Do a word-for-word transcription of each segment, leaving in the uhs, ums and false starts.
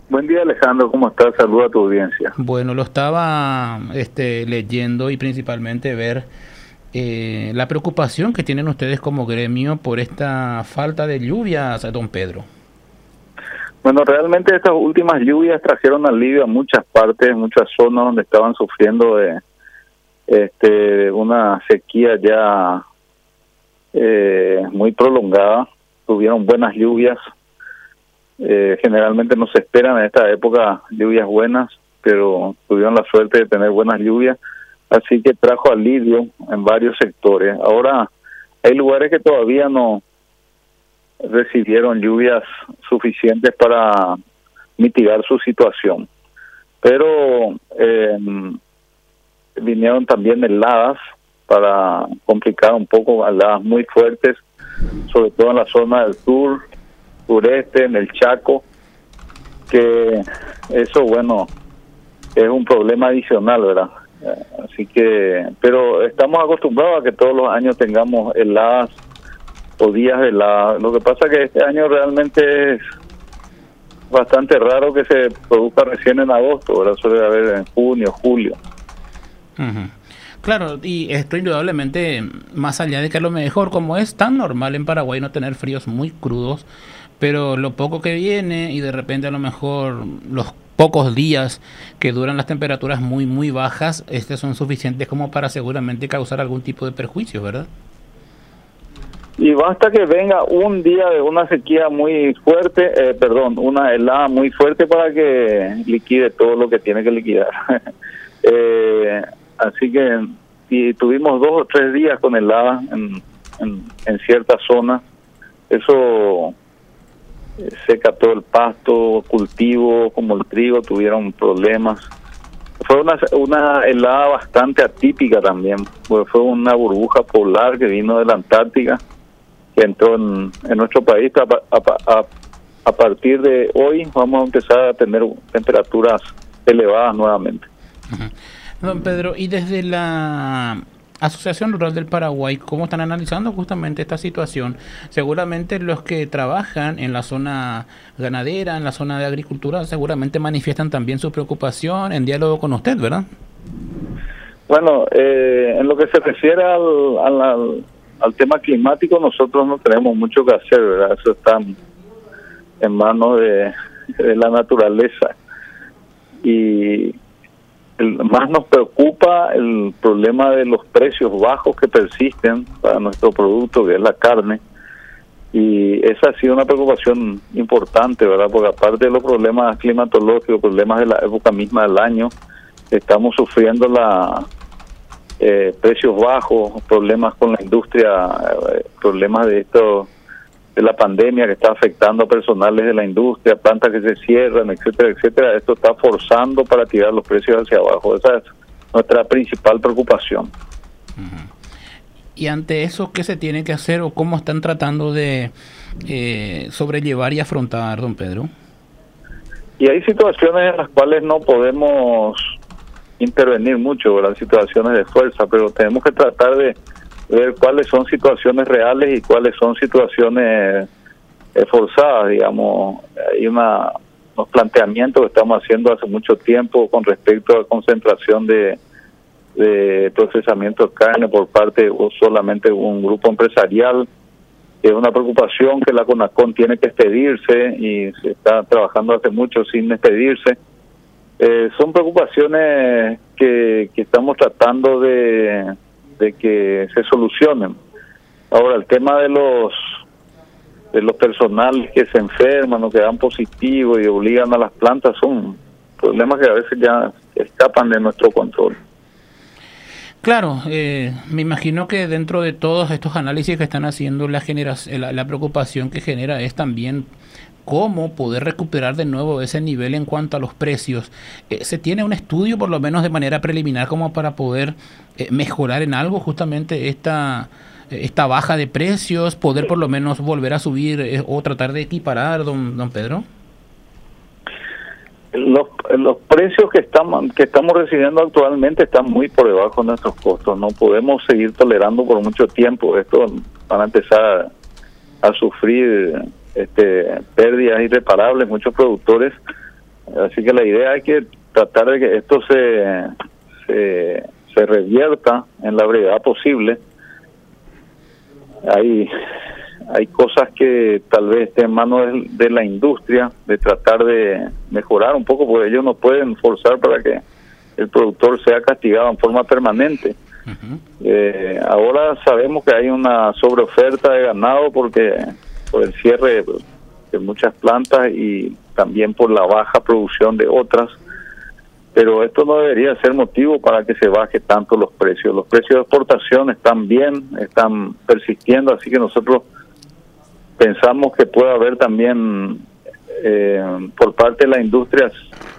Buen día, Alejandro, ¿cómo estás? Saluda a tu audiencia. Bueno, lo estaba este, leyendo y principalmente ver eh, la preocupación que tienen ustedes como gremio por esta falta de lluvias, don Pedro. Bueno, realmente estas últimas lluvias trajeron alivio a muchas partes, muchas zonas donde estaban sufriendo de este, una sequía ya eh, muy prolongada. Tuvieron buenas lluvias. Eh, generalmente no se esperan en esta época lluvias buenas, pero tuvieron la suerte de tener buenas lluvias, así que trajo alivio en varios sectores. Ahora hay lugares que todavía no recibieron lluvias suficientes para mitigar su situación, pero eh, vinieron también heladas para complicar un poco, heladas muy fuertes, sobre todo en la zona del sur, sureste, en el Chaco, que eso, bueno, es un problema adicional, ¿verdad? Así que, pero estamos acostumbrados a que todos los años tengamos heladas o días heladas. Lo que pasa es que este año realmente es bastante raro que se produzca recién en agosto, ¿verdad? Suele haber en junio, julio. Uh-huh. Claro, y esto indudablemente, más allá de que a lo mejor, como es tan normal en Paraguay no tener fríos muy crudos, pero lo poco que viene y de repente a lo mejor los pocos días que duran las temperaturas muy muy bajas, este son suficientes como para seguramente causar algún tipo de perjuicio, ¿verdad? Y basta que venga un día de una sequía muy fuerte, eh, perdón, una helada muy fuerte para que liquide todo lo que tiene que liquidar. eh, así que si tuvimos dos o tres días con helada en, en, en ciertas zonas, eso seca todo el pasto, cultivos como el trigo tuvieron problemas. Fue una, una helada bastante atípica también, porque fue una burbuja polar que vino de la Antártica, que entró en, en nuestro país. A, a, a, a partir de hoy vamos a empezar a tener temperaturas elevadas nuevamente. Uh-huh. Don Pedro, y desde la Asociación Rural del Paraguay, ¿cómo están analizando justamente esta situación? Seguramente los que trabajan en la zona ganadera, en la zona de agricultura, seguramente manifiestan también su preocupación en diálogo con usted, ¿verdad? Bueno, eh, en lo que se refiere al, al, al, al tema climático, nosotros no tenemos mucho que hacer, ¿verdad? Eso está en manos de, de la naturaleza. Y el, más nos preocupa el problema de los precios bajos que persisten para nuestro producto, que es la carne, y esa ha sido una preocupación importante, ¿verdad? Porque aparte de los problemas climatológicos, problemas de la época misma del año, estamos sufriendo la eh, precios bajos, problemas con la industria, eh, problemas de esto, de la pandemia que está afectando a personales de la industria, plantas que se cierran, etcétera, etcétera. Esto está forzando para tirar los precios hacia abajo. Esa es nuestra principal preocupación. Uh-huh. Y ante eso, ¿qué se tiene que hacer o cómo están tratando de eh, sobrellevar y afrontar, don Pedro? Y hay situaciones en las cuales no podemos intervenir mucho, ¿verdad? Situaciones de fuerza, pero tenemos que tratar de ver cuáles son situaciones reales y cuáles son situaciones eh, forzadas, digamos. Hay una, unos planteamientos que estamos haciendo hace mucho tiempo con respecto a concentración de, de procesamiento de carne por parte o solamente un grupo empresarial. Es una preocupación que la CONACON tiene que expedirse y se está trabajando hace mucho sin expedirse. Eh, son preocupaciones que, que estamos tratando de de que se solucionen. Ahora, el tema de los de los personales que se enferman o que dan positivo y obligan a las plantas son problemas que a veces ya escapan de nuestro control. Claro, eh, me imagino que dentro de todos estos análisis que están haciendo, la, generación, la, la preocupación que genera es también cómo poder recuperar de nuevo ese nivel en cuanto a los precios. Eh, ¿Se tiene un estudio, por lo menos de manera preliminar, como para poder eh, mejorar en algo justamente esta, esta baja de precios, poder por lo menos volver a subir eh, o tratar de equiparar, don, don Pedro? Los, los precios que estamos que estamos recibiendo actualmente están muy por debajo de nuestros costos. No podemos seguir tolerando por mucho tiempo. Esto van a empezar a, a sufrir este, pérdidas irreparables muchos productores así que la idea es que tratar de que esto se, se, se revierta en la brevedad posible. Hay, hay cosas que tal vez estén en manos de, de la industria, de tratar de mejorar un poco, porque ellos no pueden forzar para que el productor sea castigado en forma permanente. Uh-huh. Eh, ahora sabemos que hay una sobreoferta de ganado porque por el cierre de muchas plantas y también por la baja producción de otras, pero esto no debería ser motivo para que se baje tanto los precios. Los precios de exportación están bien, están persistiendo, así que nosotros pensamos que puede haber también eh, por parte de la industria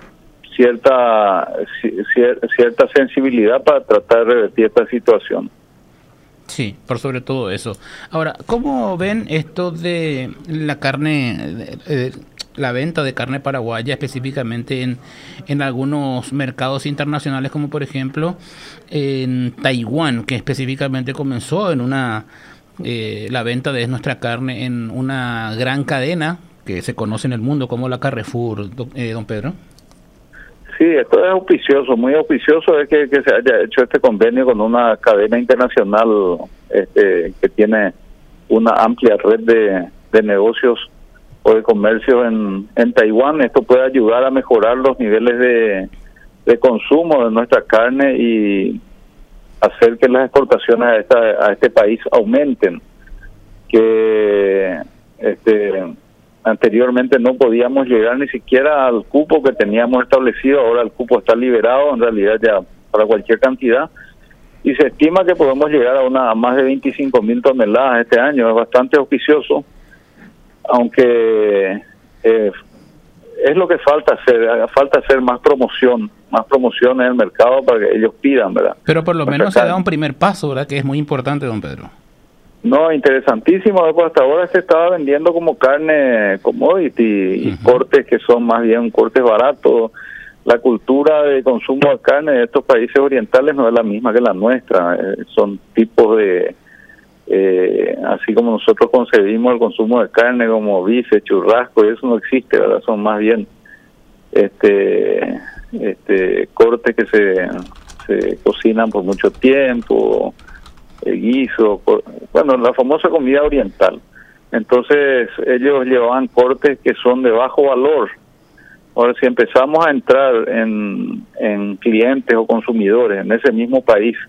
cierta cierta sensibilidad para tratar de revertir esta situación. Sí, por sobre todo eso. Ahora, ¿cómo ven esto de la carne, eh, la venta de carne paraguaya específicamente en, en algunos mercados internacionales, como por ejemplo en Taiwán, que específicamente comenzó en una eh, la venta de nuestra carne en una gran cadena que se conoce en el mundo como la Carrefour, don, eh, don Pedro? Sí, esto es auspicioso, muy auspicioso es que, que se haya hecho este convenio con una cadena internacional este, que tiene una amplia red de, de negocios o de comercio en, en Taiwán. Esto puede ayudar a mejorar los niveles de, de consumo de nuestra carne y hacer que las exportaciones a, esta, a este país aumenten, que este anteriormente no podíamos llegar ni siquiera al cupo que teníamos establecido. Ahora el cupo está liberado en realidad ya para cualquier cantidad y se estima que podemos llegar a una a más de veinticinco mil toneladas este año. Es bastante auspicioso, aunque eh, es lo que falta hacer, falta hacer más promoción, más promoción en el mercado para que ellos pidan, ¿verdad? Pero por lo menos se da un primer paso, ¿verdad? Que es muy importante, don Pedro. No, interesantísimo. Pues hasta ahora se estaba vendiendo como carne commodity y uh-huh. cortes que son más bien cortes baratos. La cultura de consumo de carne de estos países orientales no es la misma que la nuestra. Eh, son tipos de, eh, así como nosotros concebimos el consumo de carne como bife, churrasco, y eso no existe, ¿verdad? Son más bien este, este cortes que se, se cocinan por mucho tiempo, guiso, bueno, la famosa comida oriental. Entonces ellos llevaban cortes que son de bajo valor. Ahora, si empezamos a entrar en, en clientes o consumidores en ese mismo país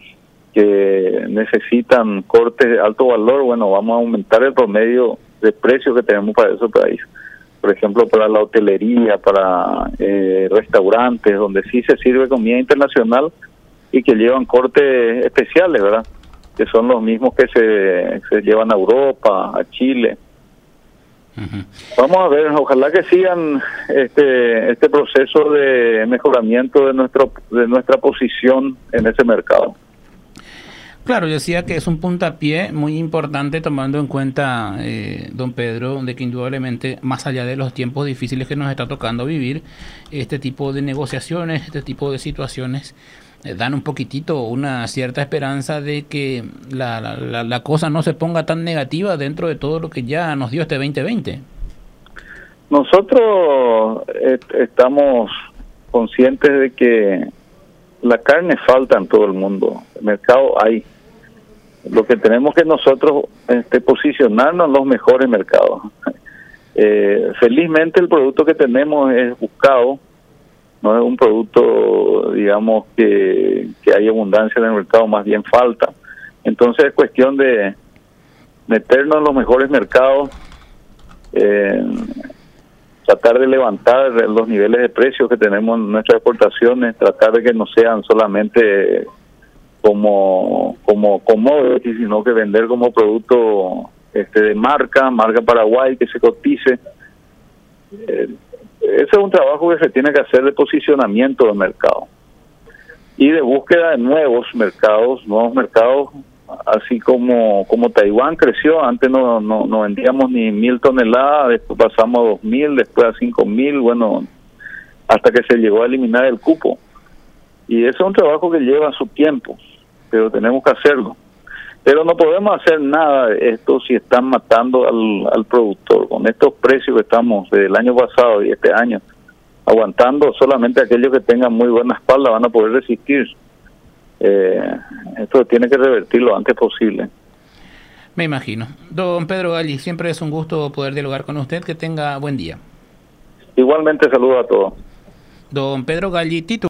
que necesitan cortes de alto valor, bueno, vamos a aumentar el promedio de precios que tenemos para ese país. Por ejemplo, para la hotelería, para eh, restaurantes, donde sí se sirve comida internacional y que llevan cortes especiales, ¿verdad? Que son los mismos que se, se llevan a Europa, a Chile. Uh-huh. Vamos a ver, ojalá que sigan este este proceso de mejoramiento de nuestro de nuestra posición en ese mercado. Claro, yo decía que es un puntapié muy importante tomando en cuenta, eh, don Pedro, de que indudablemente, más allá de los tiempos difíciles que nos está tocando vivir, este tipo de negociaciones, este tipo de situaciones dan un poquitito, una cierta esperanza de que la, la, la cosa no se ponga tan negativa dentro de todo lo que ya nos dio este veinte veinte. Nosotros est- estamos conscientes de que la carne falta en todo el mundo, el mercado hay. Lo que tenemos que nosotros este, posicionarnos en los mejores mercados. Eh, felizmente el producto que tenemos es buscado, no es un producto, digamos, que, que hay abundancia en el mercado, más bien falta. Entonces es cuestión de meternos en los mejores mercados, eh, tratar de levantar los niveles de precios que tenemos en nuestras exportaciones, tratar de que no sean solamente como como commodity, sino que vender como producto este de marca, marca Paraguay, que se cotice. Eh, ese es un trabajo que se tiene que hacer de posicionamiento del mercado y de búsqueda de nuevos mercados, nuevos mercados, así como como Taiwán creció. Antes no no, no vendíamos ni mil toneladas, después pasamos a dos mil, después a cinco mil, bueno, hasta que se llegó a eliminar el cupo. Y eso es un trabajo que lleva su tiempo, pero tenemos que hacerlo. Pero no podemos hacer nada de esto si están matando al, al productor. Con estos precios que estamos desde el año pasado y este año, aguantando. Solamente aquellos que tengan muy buena espalda van a poder resistir. Eh, esto tiene que revertir lo antes posible. Me imagino. Don Pedro Galli, siempre es un gusto poder dialogar con usted. Que tenga buen día. Igualmente, saludo a todos. Don Pedro Galli, Tito.